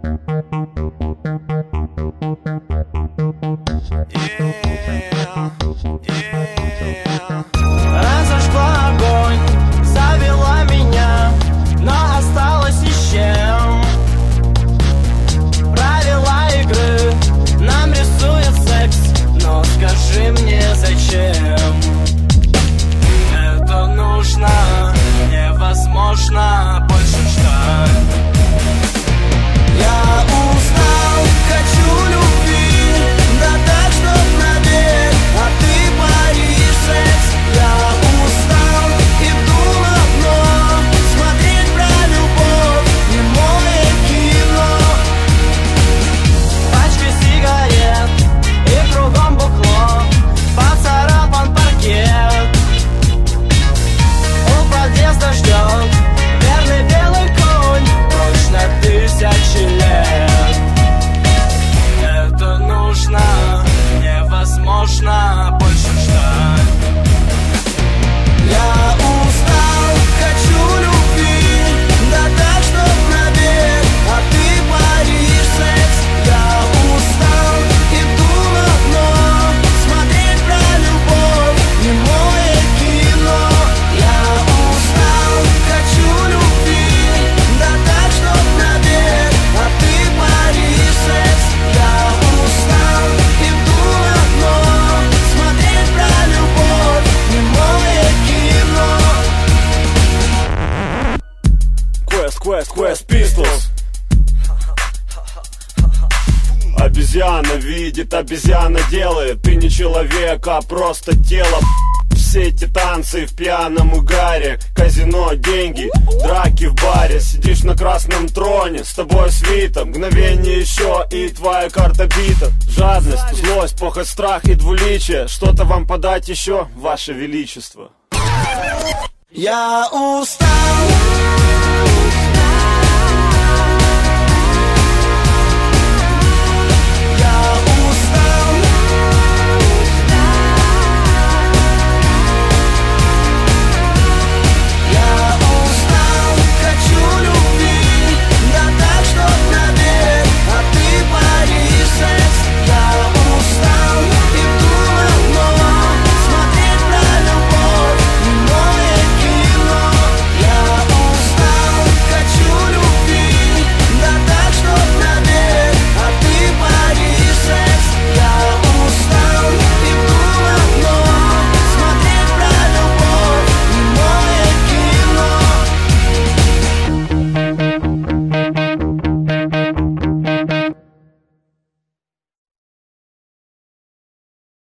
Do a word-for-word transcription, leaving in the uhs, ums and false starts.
Разожгла огонь, завела меня, но осталась ни с чем. Правила игры нам рисует секс, но скажи мне зачем? Это нужно, невозможно больше ждать. Я устал, хочу любви, да так, чтоб навек, а ты паришь секс. Я устал, иду на дно, смотреть про любовь, немое кино. Пачка сигарет и кругом бухло, поцарапан паркет. У подъезда ждет верный белый конь, точно тысячи лет. Это нужно, невозможно больше ждать. Я устал, хочу любви, да так, чтоб навек, а ты паришь секс. Я устал, иду на дно, смотреть про любовь, немое кино. Я устал, хочу любви, да так, чтоб навек, а ты паришь секс. Я устал, иду на дно, смотреть про любовь, немое кино. Quest, Quest, Quest Pistols. Обезьяна видит, обезьяна делает. Ты не человек, а просто тело. Все эти танцы в пьяном угаре, казино, деньги, драки в баре. Сидишь на красном троне, с тобой свита, мгновение еще и твоя карта бита. Жадность, злость, похоть, страх и двуличие. Что-то вам подать еще, ваше величество? Я устал.